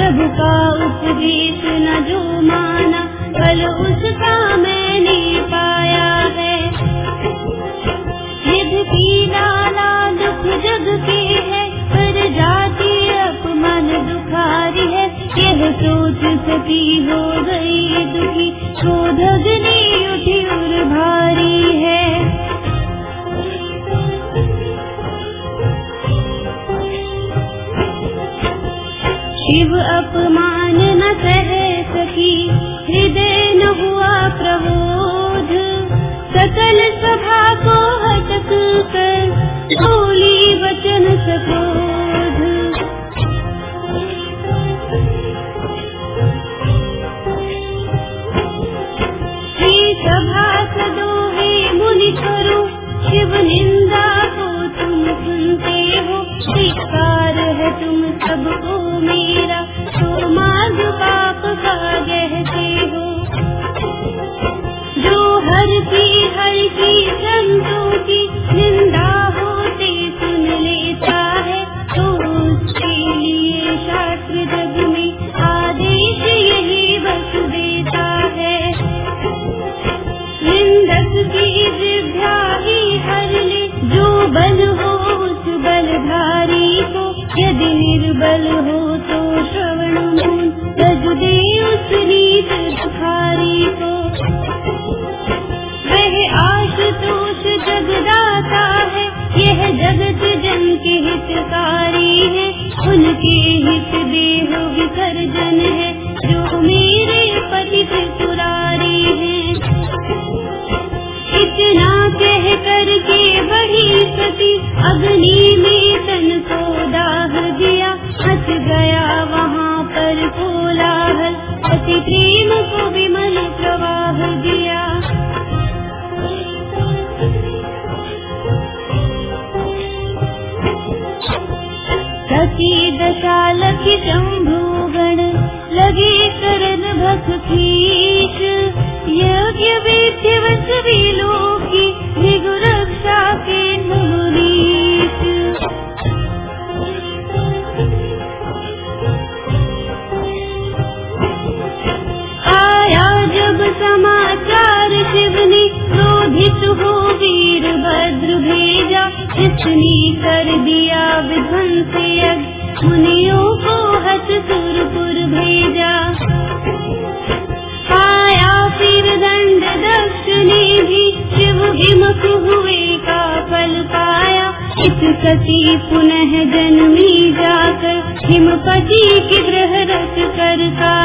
प्रभु का उपदेश न जो माना, फल उसका मैंने पाया है। यद्यपि लाला दुख जग के है, पर जाति अपमान दुखारी है। यह सोच सती हो गई दुखी, क्रोधग्नि उठी और भारी है। शिव अपमान न सह सकी, हृदय न हुआ प्रबोध। सकल सभा को हटक कर, बोली वचन सकोध। श्री सभा सदोहे मुनि करो, शिव निंदा को तुम सुनते हो। धिक्कार है तुम सबको मेरा, तो मार्ग पाप का कहते हो। जो हर की संतों की निंदा होते सुन लेता है, तो उसके लिए शास्त्र जग में आदेश यही बस देता है। निंदक की जिह्वा ही हर ले, जो बल हो उस बलधारी को। यदि निर्बल हो तो श्रवण मूल, तज दे उस नीच दुखारी को। वह आशुतोष जगदाता है, यह जगत जन के हितकारी है। उनके हित देह विसर्जन है, जो मेरे पति त्रिपुरारी है। इतना कह कर के बढ़ी सती, अग्नि में तन को दाह दिया। हंस गया वहाँ पर कोलाहल, पति प्रेम को विमल प्रवाह दिया। सती दशालखी शंभुगण, लगे करन भख खींच। यज्ञ वेद्य वश विलोकी, भृगु रक्षा के मुनीश। आया जब समाचार शिव ने, क्रोधित हो वीरभद्र भेजा। इसने कर दिया विध्वंस यज्ञ, मुनियों को हत सुरपुर भेजा। पाया फिर दंड दक्ष ने भी, शिव विमुख हुए का फल पाया। इस सती पुनः जन्मी जाकर, हिमपति के गृह रख कर का